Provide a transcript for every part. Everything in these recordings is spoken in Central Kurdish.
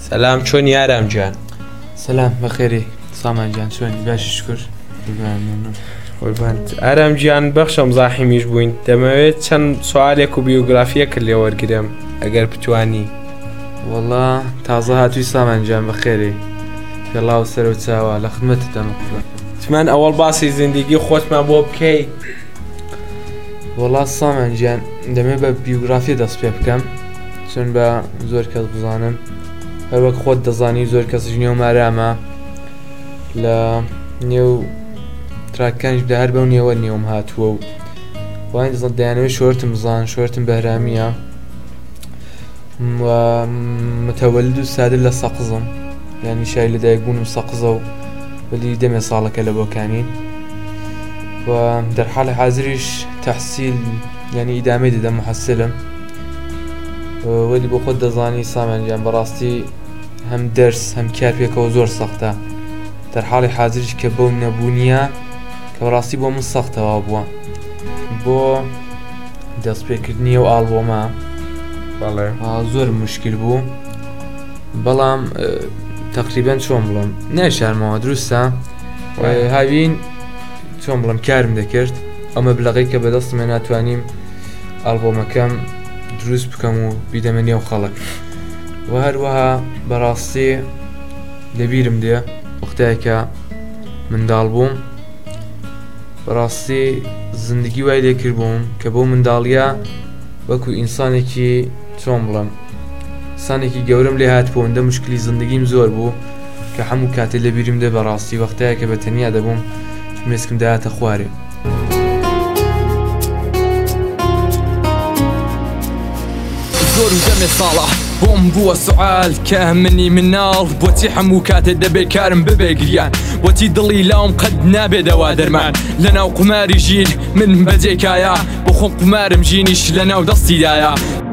سلام، چۆنی ئارام گیان؟ سلام بەخێری سامان گیان، چۆنی؟ باشی شکر. ئارام گیان، بەخشم زاحیمیش بووین. دەمەوێت چەند سوالێک و بیوگرافیەکە لێ وەرگرم ئەگەر بتوانی. وەڵا تازە هاتووی سامان گیان، بەخێری پێڵاو سەر و چاوە لە خدمەتتەم. تمان ئەوەڵ باسی زیندگی خۆتمان بۆ بکەی. وەڵا سامان گیان، دەمێت بە بیوگرافی دەست پێ بکەم چون بە زۆر کەس بزانم. هەروەک خۆت دەزانی زۆر کەسش نێو مارامە لە نێو تراکەکانیشدا هەر بەو نێوە نێوم هاتووە و وای دەیانەوەی شۆرتم بزان. شۆرتم بەهرامیە، متەوەلد و سادر لە سەقزم، یانی شای لەدایک بوونم سەقزە و وەلی دەمێ ساڵەکە لە بۆکانین و دەرحاڵی حازریش تەحسیل یانی ئیدامەی دەدەم، محەسلم. وەلی بۆ خۆت دەزانی سامان گیان، بەڕاستی هەم دەرس هەم کار پێکەوە زۆر سەختە. دەرحاڵی حازریش کە بەو نەبوونیە کە بەڕاستی بۆ من سەختەوە بووە بۆ دەستپێکردنی و ئالبۆمە. زۆر مشکل بوو، بەڵام تەقریبەن چۆن بڵم نەشارمەوە دروستە هاوین چۆن بڵم کارم دەکرد. ئەمە بلەغی کە بەدەستمە ناتوانیم ئالبۆمەکەم دروست بکەم و بیدەمە نێو خەڵک. و هەروەها بەڕاستی لەبیرم دێ وەختەیەکە منداڵ بووم، بەڕاستی زندگی وای لێکرد بووم کە بۆ منداڵیە وەکو ئینسانێکی چۆن بڵم ئینسانێکی گەورم لێ هات بۆندە مشکلی زندگیم زۆر بوو کە هەموو کاتێ لەبیرم دێ بەڕاستی وەختەیەکە بە تەنیا دەبووم مێسکم داهاتە خوارێ. زۆر و دەمێ ساڵە بۆم بووە سوال کە منی مناڵ بۆچی هەموو کاتێ دەبێ کارم ببێ گریان، بۆچی دڵی لاوم قەت نابێدەوا دەرمان لە ناو قماری ژین من بەجێکایە بۆ خۆم قمارم ژینیش لە ناو دەستیدایە.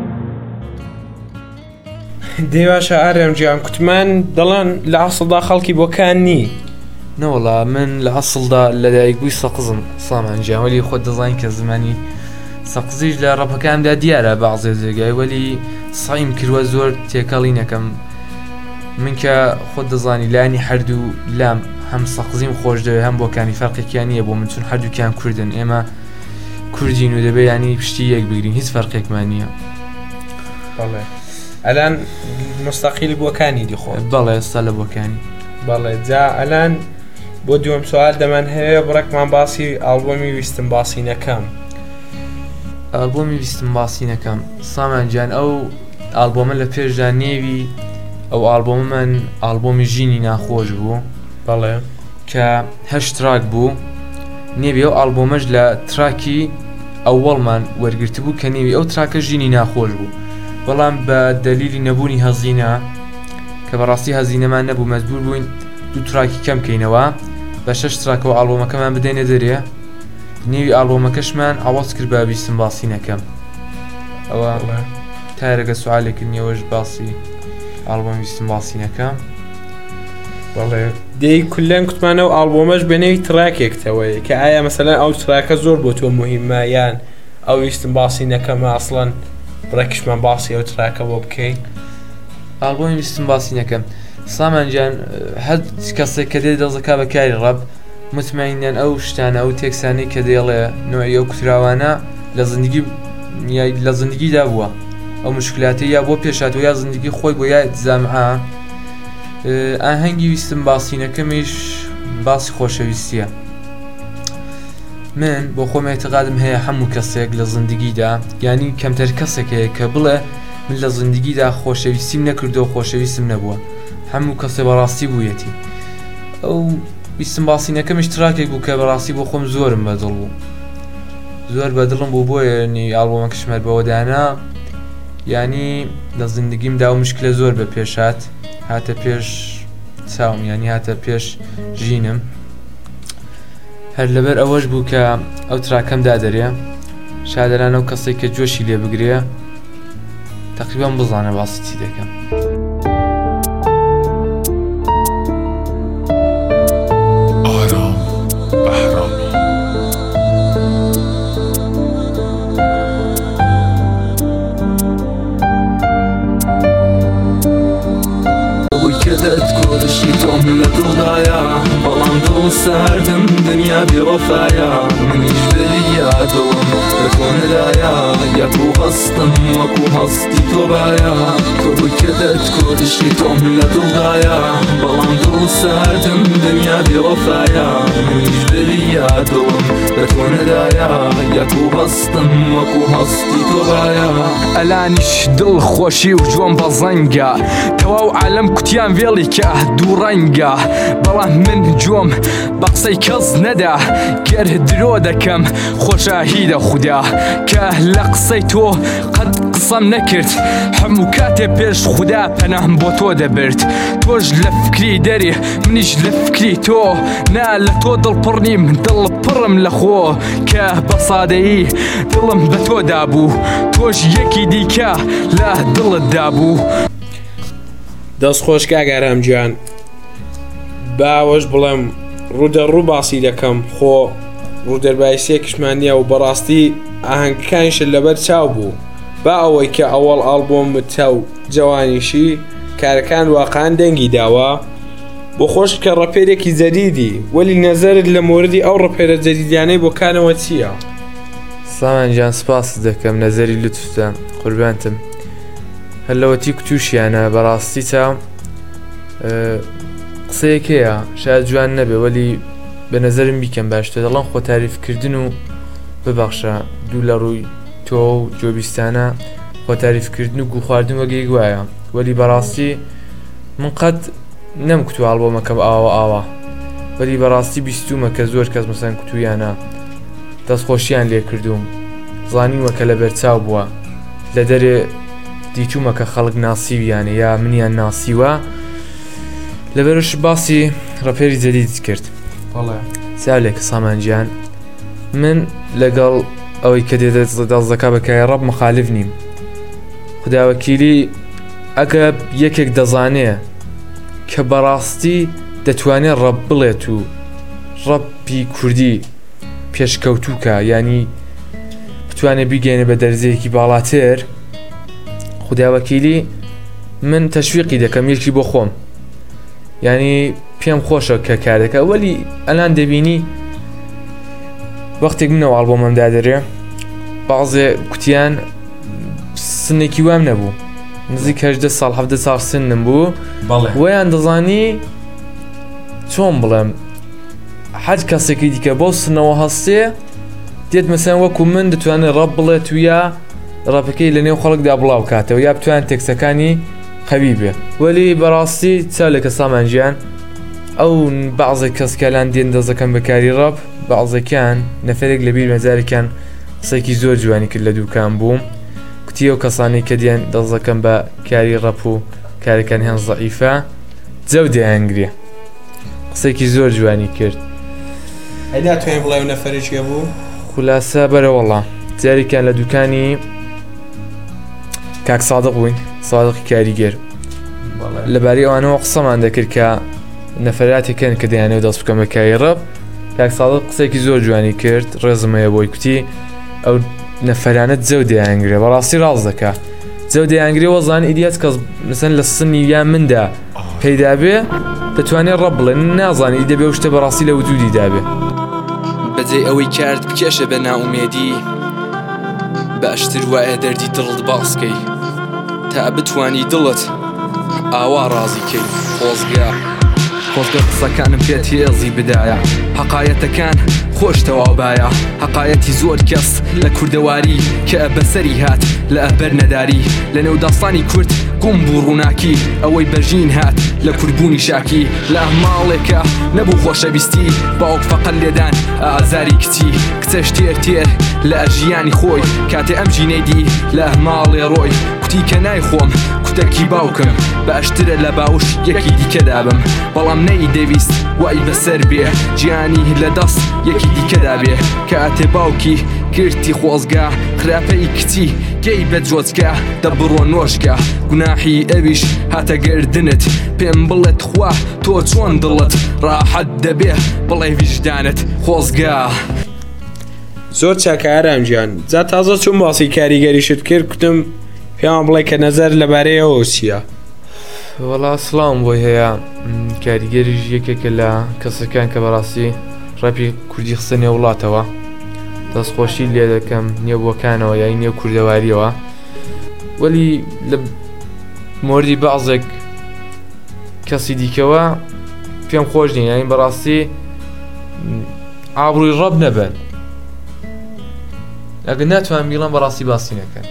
دێواشە ئارام گیان، کوتمان دەڵێن لە ئەسڵدا خەڵکی بۆکان نی. نەوەڵا من لە ئەسڵدا لەدایک بووی سەقزم سامان گیان، وەلی خۆت دەزانین کە زمانی سەقزیش لە ڕەپەکاندا دیارە بەعزێ جێگای، وەلی سعیم کردوە زۆر تێکەڵی نەکەم. من کە خۆت دەزانی لانی هەردوو لام هەم سەقزیم خۆش دەوێت هەم بۆکانی فەرقێکیان نییە بۆ من چون هەردووکیان کوردن، ئێمە کوردین و دەبێت ینی پشتی یەک بگرین، هیچ فەرقێکمان نییە. بەڵێ ئەلان مستەقیل بۆکانی دیخۆ؟ بەڵێ ئێستا لە بۆکانی. بەڵێ جا ئەلان بۆ دووەم سوال دەمان هەیە بڕێکمان باسی ئالبۆمی ویستم باسی نەکەم. ئالبۆمی ویستم باسی نەکەم سامان گیان، ئەو ئالبۆمە لە پێشدا نێوی ئەو ئالبۆمە من ئالبۆمی ژینی ناخۆش بوو. بەڵێ کە 8 تراک بوو، نێوی ئەو ئالبۆمەش لە تراکی ئەووەڵمان وەرگرت بوو کە نێوی ئەو تراکە ژینی ناخۆش بوو، بەڵام بە دەلیلی نەبوونی هەزینە کە بەڕاستی هەزینەمان نەبوو مەجبور بووین 2 تراکی کەم بکەینەوە بە 6 تراکەوە ئالبۆمەکەمان بدەینە دەرێ. نێوی ئالبۆمەکەشمان ئاواز کرد بە ویستم باسی نەکەم. ئەوە تارەگە سوالێکرد نیەوەش باسی ئالبۆم ویستم باسی نەکەم. بەڵێ دەی کولەن کوتمانە و ئالبۆمەش بەنێوی تراکێکتەوەی کە ئایا مەسەلەن ئەو تراکە زۆر بۆ تۆ مهمە یان ئەو ویستم باسی نەکەمە ئەسڵەن بڕێکشمان باسی ئەو تراکە بۆ بکەی؟ ئالبۆمی ویستم باسی نەکەم سامان گیان، هەر کەسێک کە دێ دەزەکا بەکاری ڕەب متمەینەن ئەو شتانە ئەو تێکسانەی کە دێڵێ نوعی ئەو کوتراوانە لە زندگیدا بووە، ئەو مشکلاتی یا بۆ پێشاتەوە یا زندگی خۆی بۆ یا جامعە. ئاهەنگی ویستم باسی نەکەمیش باسی خۆشەویستیە. من بۆ خۆم ئێعتقادم هەیە هەموو کەسێک لە زندگیدا یانی کەمتر کەسێک هەیە کە بڵێ من لە زندگیدا خۆشەویستیم نەکردەوە خۆشەویستم نەبووە، هەموو کەسێ بەڕاستی بوویەتی. ئەو ویستم باسی نەکەمیش تراکێک بوو کە بەڕاستی بۆ خۆم زۆرم بەدڵ بوو، زۆر بەدڵم بوو بۆیە نی ئالبۆمەکە شمەر بەوەدانا ینی لە زندگیمدا و مشکلە زۆر بە پێشات هاتە پێش چاوم، ینی هاتە پێش ژینم. هەر لەبەر ئەوەش بوو کە ئەو تراکەم دادەرێ شادەران ئەو کەسێک کە جۆشی لێ بگرێ تقریبان بزانە باسی چی دەکەم. دڵ ساردم دنیا بێوەفایە منیش بریە دڵم بە تۆ نەدایە یەک و هەستم وەکو هەستی تۆ بایە تۆ بووی کە دەتکۆ تۆم لە دڵدایە بەڵام دڵ ساردم دنیا بێوەفایە منیش بریە دڵم بە تۆ نەدایە یەک و هەستم وەکو هەستی تۆ بایە ئەلانیش دڵ خۆشی و جوۆم بە زەنگە تەواو عالەم کوتیان وێڵی کە دوو ڕەنگە بەڵام من جوۆم بە قسەی کەس نەدا گەر درۆ دەکەم خۆشاهی دە خودا کە لە قسەی تۆ قەت قسەم نەکرد هەموو کاتێ پێش خودا پەناهم بۆ تۆ دەبرد تۆش لە فکری دەری منیش لە فکری تۆ نا لە تۆ دڵپڕ نیم دڵ پڕم لە خۆ کە بە سادەیی دڵم بە تۆ دابوو تۆش یەکی دیکە لە دڵت دابوو. دەست خۆش کاگارام گیان باوەش بڵێم ڕوودەڕوو باسی دەکەم خۆ ڕوودەربایسیەکیشمان نییە و بەڕاستی ئاهەنگەکانیشت لەبەر چاو بوو با ئەوەی کە ئەوەڵ ئالبۆمت و جوانیشی کارەکان واقعان دەنگی داوە بۆ خۆش کە ڕەپێرێکی جەدیدی وەلی نەزەرت لە موردی ئەو ڕەپێرە جەدیدیانەی بۆ کانەوە چییە؟ سامان گیان سپاس دەکەم نەزەری لوتفتە قوربانتم هەلەوەتی کتوشیانە بەڕاستی تا قسەیەکەیە شاید جوان نەبێ وەلی بە نەزەرم بیکەم باشتر دەڵام خۆ تاریفکردن و ببەخشە دوو لە ڕووی تۆ و جۆبیستانە خۆ تاریفکردن و گو خواردن وەگەی گوایە وەلی بەڕاستی من قەت نەمکوتو ئالبۆمەکەم ئاوا وەلی بەڕاستی بیستومە کە زۆر کەس مەسەن کتویانە دەستخۆشییان لێ کردوم زانیوە کە لە بەرچاو بووە لە دەرێ دیتومە کە خەڵک ناسیویانە یا منیان ناسیوە لەبەرش باسی ڕەپێری جەدید کرد ساولێکە سامانجیان من لەگەڵ ئەوەی کە دەست دەکا بەکای ڕەب مخالف نیم خوداوەکیلی ئەگە یەکێک دەزانێ کە بەڕاستی دەتوانێت ڕەب بڵێت و ڕەبی کوردی پێشکەوتووکە ینی بتوانێت بیگەێنە بە دەرزەیەکی باڵاتر خوداوەکیلی من تەشویقی دەکەم یەکی بۆ خۆم ینی پێم خۆشە کە کارەکە وەلی ئەلان دەبینی وەختێک منەوە ئالبۆمەمدا دەرێ بەعزێ کوتیان سنێکی وام نەبوو نزیک 18 ساڵ 17 ساڵ سنم بوو وەیان دەزانی چۆن بڵێم حەج کەسێکی دیکە بۆ سنەوە هەستێ دێت مەسەن وەکو من دەتوانێت ڕەب بڵێت و یا ڕەپەکەی لە نێو خەڵکدا بڵاو کاتەوە یا بتوان تێکسەکانی قەوی بێ وەلی بەڕاستی چالێکە سامانجیان ئەو بەعزێک کەسکەلان دێن دەزەکەم بەکاری ڕەب بەعزەکان نەفرێک لە بیر مەجارێکیان قسێکی زۆر جوانی کرد لە دووکان بووم کوتی ئەو کەسانی کە دیان دەزەکەم بە کاری ڕەپ و کارەکان هێن زەعیفە جەو دەیانگرێ قسێکی زۆر جوانی کرد ناتوانێت بڵێ نەفرێکیە بوو خولاسە بەرەوەڵا جارێکیان لە دوکانی کاک سادق بووین سادقی کاریگەر لەبارەی ئەوانەوە قسەمان دەکرد کە نەفراتێکن کە دەیانێت دەست بکەم بە کاری ڕەب کاک سادق قسێکی زۆر جوانی کرد ڕێزمەیە بۆی کوتی ئەو نەفەرانەت جەو دەیانگرێ بەڕاستی ڕاست دەکا جەو دەیانگرێ وەزانانی ئیدیات کەس مثلا لە سنی یا مندا پەیدا بێ دەتوانێت ڕەب بڵێ نازانی دەبێ شتە بەڕاستی لە وجودی دابێ بەجێ ئەوەی کارت بکێشە بە ناومێدی باشتر وایە دەردی دڵت باسکەی تا بتوانی دڵت ئاوا ڕازیکەی خۆزگا قسەکانم پێت هێزی بدایە حەقایەتەکان خۆش تەواوبایە حەقایەتی زۆر کەس لە کوردەواری کە بەسەری هات لە ئەبەر نەداری لە نێو داستانی کورد گوم بوو ڕووناکی ئەوەی بەژین هات لە کوردبوونی شاکی لە ماڵێکە نەبوو خۆشەویستی باوک فەقەت لێدان ئازاری کچەش تێر لە ژیانی خۆی کاتێ ئەم ژینەی دی لە ماڵێ ڕۆی کوتی کە نایخۆم کوتەکی باوکم باشترە لە باوش یەکی دیکە دابم بەڵام نەی دەویست وای بەسەر بێ گیانی لە دەست یەکی دیکەدا بێ کاتێ باوکی گرتی خۆزگا خراپەی کچی گەی بە جۆچکە دەبڕۆ نۆشکە گوناحی ئەویش هاتە گردنت پێم بڵێت خوا تۆ چۆن دڵت ڕاحەت دەبێ بڵێ ویژدانت خۆزگا زۆر چاکارام گیان جا تازە چون باسی کاریگەریشت کرد کوتم پێیان بڵێ کە نەزەر لەبارەی ئەوە چییە وەڵا سڵاوم بۆی هەیە کاریگەریش یەکێکە لە کەسەکان کە بەڕاستی ڕەپی کوردی خستە نێو وڵاتەوە دەستخۆشی لێ دەکەم نێوبووەکانەوە یای نێو کوردەواریەوە وەلی لە مۆردی بەعزێک کەسی دیکەوە پێم خۆش نین یانی بەڕاستی ئابڕووی ڕەب نەبن ئەگەر ناتوان بیڵم بەڕاستی باسی نەکەن.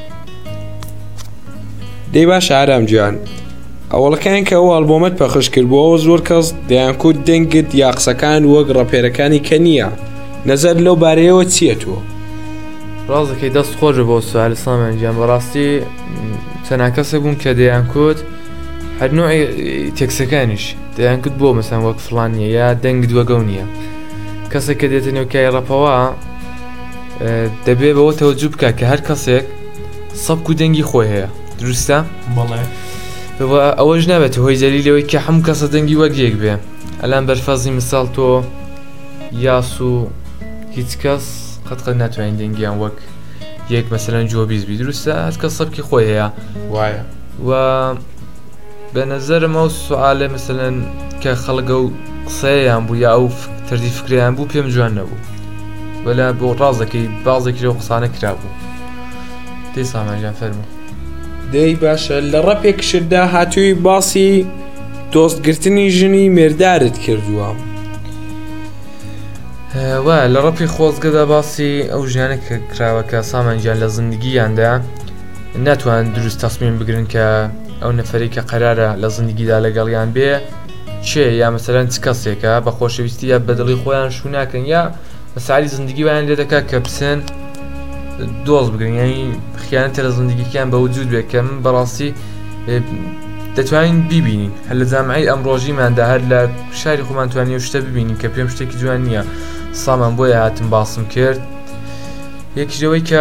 دەی باش ئارام گیان ئەوڵەکان کە ئەو ئەلبۆمەت پەخش کردبووەوە زۆر کەس دەیانکوت دەنگت یا قسەکان وەک ڕەپێرەکانی کە نییە نەزەر لەو بارەیەوە چییە تۆ؟ ڕازەکەی دەست خۆشە بۆ سوال سامان گیان بەڕاستی چەند کەسێک بوون کە دەیانکوت هەر نوعی تێکسەکانیش دەیانکوت بۆ مەسەن وەک فڵانیە یا دەنگت وەگەو نییە کەسێک کە دێتە نێوکای ڕەپەوە دەبێ بەوە تەوەجوو بکە کە هەر کەسێک سەبک و دەنگی خۆی هەیە دروستە؟ بەڵێ ئەوەش نابێت هۆی جەلیلەوەی کە هەموو کەسە دەنگی وەک یەک بێ ئەلان بەرفەزی مثال تۆ یاس و هیچ کەس قەت ناتوانین دەنگیان وەک یەک مەسەلەن جۆبیزبی دروستە هەر کەس سەبکی خۆی هەیە وایە و بە نەزەرم ئەو سوالێ مەسەلەن کە خەڵگە و قسەیان بوو یا ئەو تەردی فکریان بوو پێم جوان نەبوو وەلا بۆ ڕازەکەی بازێکی لەو قسانە کرابوو. دەی سامانجان فەرموو. دەی باشە لە ڕەپێکشتدا هاتووی باسی دۆستگرتنی ژنی مێردارت کردووە وە لە ڕەپی خۆزگەدا باسی ئەو ژیانە کە کراوەکە سامانجان لە زندگییاندا ناتوان دروست تەسمیم بگرن کە ئەو نەفەری کە قەرارە لە زندگیدا لەگەڵیان بێ چێ یا مەسەلەن چ کەسێکە بە خۆشەویستی یا بەدڵی خۆیان شو ناکەن یا مەساعی زندگی ویان لێ دەکات کە بچن دۆست بگرن یانی خیانەتە لە زندگیکیان بە وجود بێت کە من بەڕاستی دەتوانین بیبینین هەر لە جامعەی ئەمڕۆژیماندا هەر لە شاری خۆمان توانین شتە ببینین کە پێم شتێکی جوان نییە سامان بۆیە هاتم باسم کرد یەکیشەوەی کە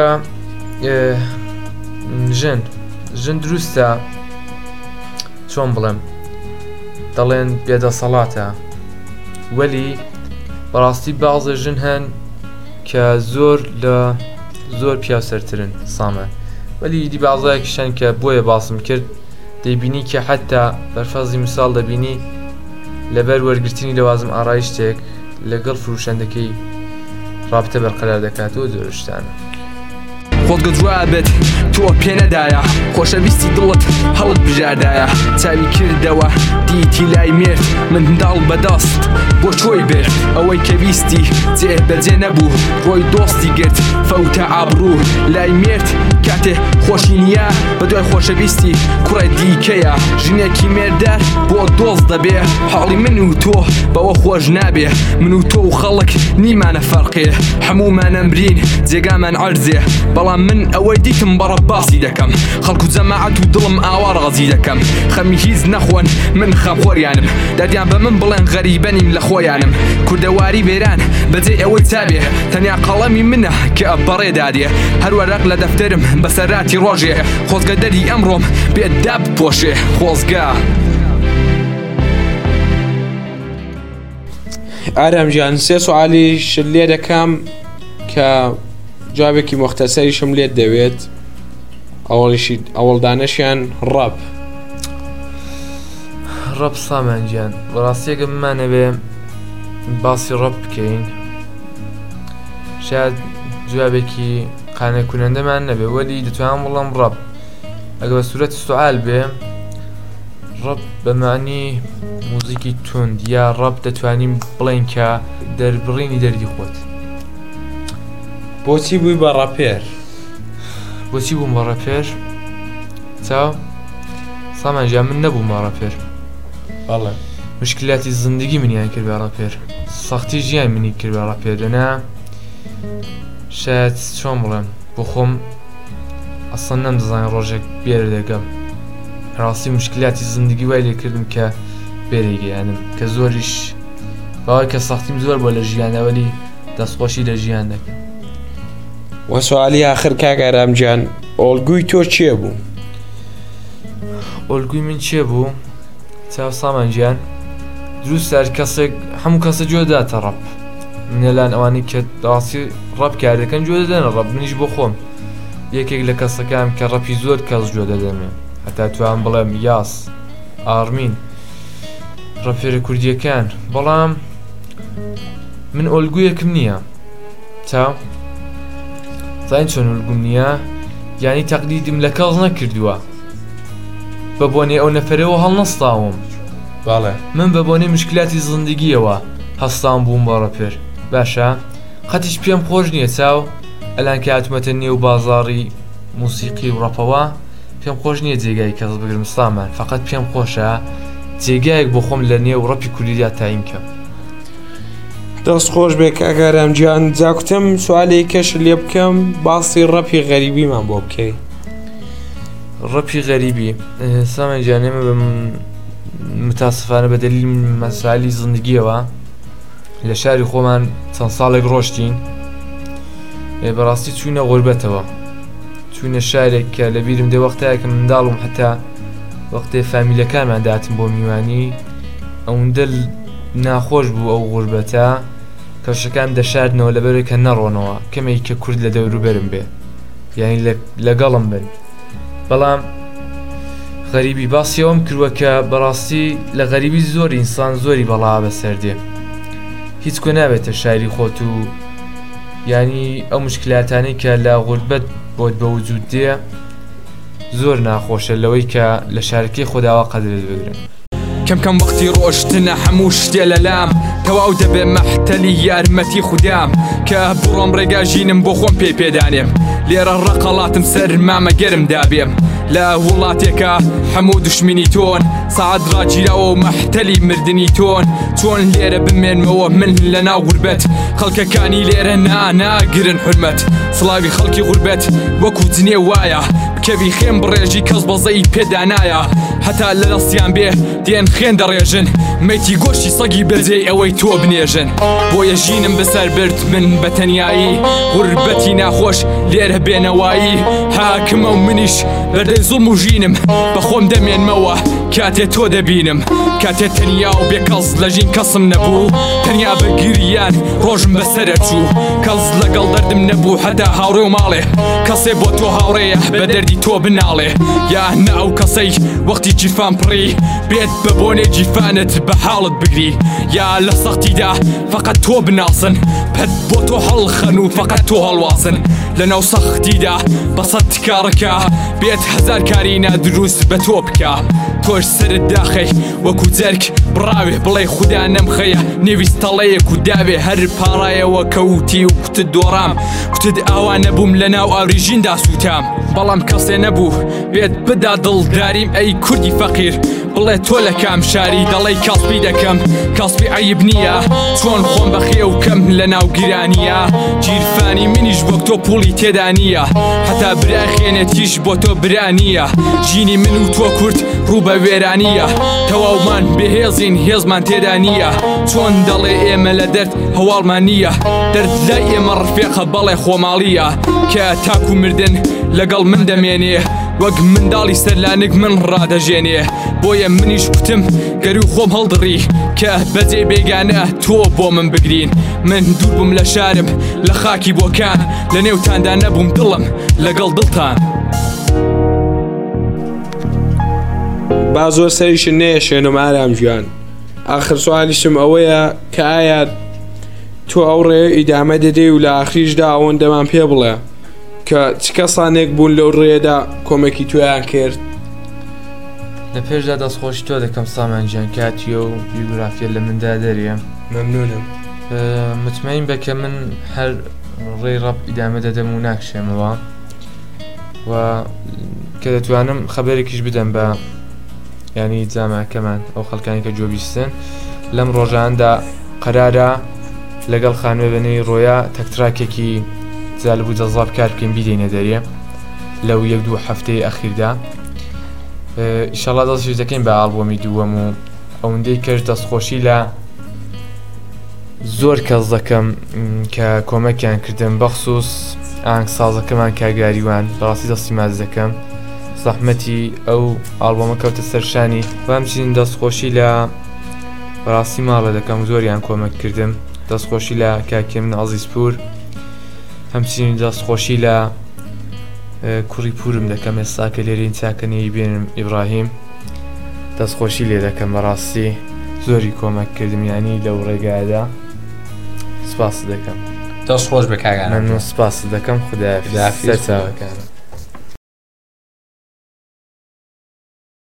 ژن دروستە چۆن بڵێم دەڵێن بێدەسەڵاتە وەلی بەڕاستی بەعزە ژن هەن کە زۆر پیاوسەرترن سامان وەلی دی بەعزایەکیشان کە بۆیە باسم کرد دەیبینی کە حتا بەرفەزی مثال دەبینی لەبەر وەرگرتنی لەوازم ئارایش شتێک لەگەڵ فروشەندەکەی ڕابطە بەرقەرار دەکاتەوە زۆر شتانە. خۆتگە جوابێت تۆ پێ نەدایە خۆشەویستی دڵت هەڵت بژاردایە چاوی کردەوە دیتی لای مێرد منداڵ بەدەست بۆ چۆی بێت ئەوەی کە ویستی جێبەجێ نەبوو ڕۆی دۆستی گرت فەوتە ئابڕوو لای مێرد کاتێ خۆشی نییە بە دوای خۆشەویستی کوڕە دیکەیە ژنێکی مێردار بۆ دۆست دەبێ حاڵی من و تۆ بەوە خۆش نابێ من و تۆ و خەڵک نیمانە فەرقێ هەموومان ئەمرین جێگامان عەرزێ بەڵام من ئەوەی دیتم بەڕە باسی دەکەم خەڵکو جەماعەت و دڵم ئاوا ڕازی دەکەم خەمی هیچ نەخۆن من خەمخۆریانم دەدیان بە من بڵێن غەریبەنیم لە خۆیانم کوردەواری بێران بەجێ ئەوەی چابێ تەنیا قەڵەمی منە کە بەڕێ دادێ هەروەرەق لە دەفتەرم بەسەراتی ڕۆژێ خۆزگە دەری ئەمڕۆم بێددا بپۆشێ خۆزگا. ئارام گیان سێ سوالیش لێ دەکەم کە جوابێکی مختصریشم لێت دەوێت ئەوڵدانەشیان ڕەب سامانجیان بەڕاستیەکە بمانەوێ باسی ڕەب بکەین شاید جوابێکی قانەکوونەندەمان نەبێ وەلی دەتوانم بڵم ڕەب ئەگە بە سوورەتی سوال بێ ڕەب بەمانی موزیکی توند یا ڕەب دەتوانین بڵێن کە دەربڕینی دەردی خۆت. بۆچی بووی بە ڕەپێر؟ بۆچی بووم بە ڕەپێر؟ چاو سامانجیان من نەبووم بە ڕەپێر بەڵێ مشکلاتی زندگی منیان کرد بە ڕەپێر سەختی ژیان منی کرد بە ڕەپێر لەنا شاید چۆن بڵێم بۆ خۆم ئەسڵ نەمدەزانم ڕۆژێک بێرە دەگەم ڕاستی مشکلاتی زندگی وای لێکردم کە بێرەگەیانم کە زۆریش باوەی کە سەختیم زۆر بۆ لە ژیانەوەلی دەستخۆشی لە ژیان دەکەم. وە سوالی آخر کاک ئارام گیان ئۆڵگوی تۆ چێ بوو؟ ئۆڵگوی من چێ بوو؟ چاو سامانجیان دروستە کەسێک هەموو کەسە گوێ دەداتە ڕەپ منێلان ئەوانی کە داواسی ڕەپ کار دەکەن گوێ دەدەنە ڕەپ منیش بۆ خۆم یەکێک لە کەسەکان کە ڕەپی زۆر کەس گوێ دەدەمێ هەتا توان بڵێم یاس ئارمین ڕەپێرە کوردیەکان بەڵام من ئۆلگویەکم نییە تا زین چۆن ئۆلگوم نییە یعنی تەقلیدم لە کەڵ نەکردووە بە بۆنێ ئەو نەفەرەوە هەڵنەستاوم بەڵێ من بە بۆنێ مشکلاتی زندگیەوە هەستان بووم بە ڕەپێر باشە قەتیش پێم خۆش نییە چاو ئەلان کە هاتوومەتە نێو بازاڕی موسیقی و ڕەپەوە پێم خۆش نییە جێگای کەس بگرم سامان فقط پێم خۆشە جێگایەک بۆ خۆم لە نێو ڕەپی کوردیدا تاینکە دەست خۆش بێ کاگارام گیان جاکوتم سوالێک کەش لێ بکەم باسی ڕەپی غەریبیمان بۆ بکەی ڕەپی غەریبی سامان گیانێمە بە متاسفانە بە دەلیل مەسالی زندگیەوە لە شاری خۆمان چەند ساڵێک ڕۆشتین بەڕاستی چوونە غوربەتەوە چوونە شارێک کە لە بیرم دێ وەختایەکە منداڵم هەتا وەختێ فامیلەکانمان داتم بۆ میوانی ئەوەندە ناخۆش بوو ئەو غوربەتە کەوشەکان دەشاردنەوە لەبەرێک کە نەڕۆنەوە کەمێک کە کورد لە دەوروبەرم بێ یعنی لەگەڵم بن بەڵام غەریبی باسیەوەم کردووە کە بەڕاستی لە غەریبی زۆر ئینسان زۆری بەڵا بەسەردێ هیچ کۆ نابێتە شاری خۆت و ینی ئەو مشکلاتانەی کە لە غوربەت بۆت بە وجود دێ زۆر ناخۆشە لەوەی کە لە شارەکەی خۆداوا قەدرت بگرن کەم کەم وەختی ڕۆشتنە هەموو شتێ لەلام تەواو دەبێ مەحتەلی یارمەتی خودام کە بڕۆم ڕێگاژینم بۆ خۆم پێدانێم لێرە ڕقەڵاتم سەر مامەگەرم دابێم لە وڵاتێکە هەموو دشمنی تۆن سعد ڕاگیراوە و مەحتەلی مردنی تۆن چۆن لێرە بمێنمەوە من لە ناو غوربەت خەڵکەکانی لێرە ناگرن حرمەت سڵاوی خەڵکی غوربەت وەکو جنێ وایە بکەوی خێم بڕێژی کەس بەزەی پێدانایە هەتا لە دەستیان بێ دێن خوێن دەڕێژن مەیتی گۆشتی سەگی بەجێ ئەوەی تۆ بنێژن بۆیە ژینم بەسەر برد من بە تەنیایی غوربەتی ناخۆش لێرە بێنەوایی حاکمە و منیش بەردەی زوڵم و ژینم بەخۆم دەمێنمەوە کاتێ تۆ دەبینم کاتێ تەنیا و بێ کەس لە ژین کەسم نەبوو تەنیا بە گریان ڕۆژم بەسەرە چوو کەس لەگەڵ دەردم نەبوو هەتا هاوڕێ و ماڵێ کەسێ بۆ تۆ هاوڕێیە بە دەردی تۆ بناڵێ یا نە ئەو کەسەی وەختی جیفان پڕی بێت بە بۆنێ جیفانت بە حاڵت بگری یا لە سەختیدا فقط تۆ بناسن پەت بۆ تۆ هەڵخەن و فقط تۆ هەڵواسن لەناو سەختیدا بەسەد کارەکە بێت هەزار کارینە دروست بە تۆ بکە تۆش سرت داخەی وەکو جەرگ بڕاوێ بڵێ خودا نەمخەیە نێویستەڵەیەک و داوێ هەر پاڕایەوە کەوتی و کوتت دۆڕام کوتت ئاوا نەبووم لە ناو ئاوریژیندا سووتام بەڵام کەسێ نەبوو بێت بدا دڵداریم ئەی کوردی فەقیر بڵێ تۆ لە کام شاری دەڵێی کاسپی دەکەم کاسپی عیب نییە چۆن خۆم بەخێ و کەم لە ناو گیرانیە گیرفانی منیش وەک تۆ پوڵی تێدا نییە هەتا براخێنێتیش بۆ تۆ برانیە ژینی من و تۆ کورد ڕوو بە وێرانیە تەواومان بەهێزین هێزمان تێدا نییە چۆن دەڵێ ئێمە لە دەرد هەواڵمان نییە دەرد لای ئێمە ڕفێقە بەڵێ خۆماڵیە کە تاکو مردن لەگەڵ من دەمێنێ وەک منداڵی سەرلانک من ڕادەژێنێ بۆیە منیش کوتم گەر و خۆم هەڵدڕی کە بەجێ بێگانە تۆ بۆ من بگرین من دوور بووم لە شارم لە خاکی بۆکان لە نێوتاندا نەبووم دڵم لەگەڵ دڵتان با زۆر سەریشن نێشێنم ئارام گیان ئاخر سوالیشم ئەوەیە کە ئایا تۆ ئەو ڕێ ئیدامە دەدەی و لە ئاخریشدا ئەوەندەمان پێ بڵێ کە چ کەسانێک بوون لەو ڕێدا کۆمەکی تویان کرد لە پێشدا دەستخۆشی تۆ دەکەم سامان گیان کاتیۆ و بیوگرافیە لە مندا دەرێ مەمنونم متمەین بە کە من هەر ڕێی ڕەپ ئیدامە دەدەم و ناکشێمەوە و کە دەتوانم خەبەرێکیش بدەم بە ینی جامعەکەمان ئەو خەڵکانی کە جۆبیستن لەم ڕۆژاندا قەرارە لەگەڵ خانوێ بەنەوەی ڕۆیا تەکتراکێکی جالب و جەزاب کار بکەین بیدەینە دەرێ لەو یەک دوو هەفتەی ئەخیردا ئیشەڵا دەستش دەکەین بە ئالبۆمی دووەم و ئەوەندەی کەش دەستخۆشی لە زۆر کەس دەکەم کە کۆمەکیان کردم بەخسووس ئاهەنگسازەکەمان کاگاریوان بەڕاستی دەستی ماز دەکەم زەحمەتی ئەو ئالبۆمە کەوتە سەرشانی و همچنین دەستخۆشی لە بەڕاستی ماڵە دەکەم زۆریان کۆمەک کردم دەستخۆشی لە کاکێ من عەزیزپور همچنین دەستخۆشی لە کوڕی پورم دەکەم ئێستا کە لێرەین چاکەنەی بێنم ئیبراهیم دەستخۆشی لێ دەکەم بەڕاستی زۆری کۆمەک کردم ینی لەو ڕێگایدا سپاس دەکەم دەست خۆش بە کاگانە سپاس دەکەم خوددافیز.